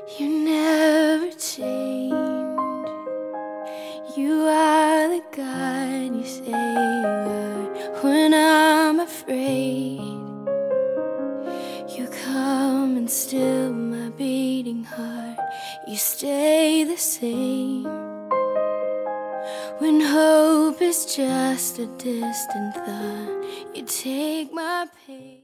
You never change. You are the God you say you are. When I'm afraid, you come and still my beating heart. You stay the same. When hope is just a distant thought, you take my pain.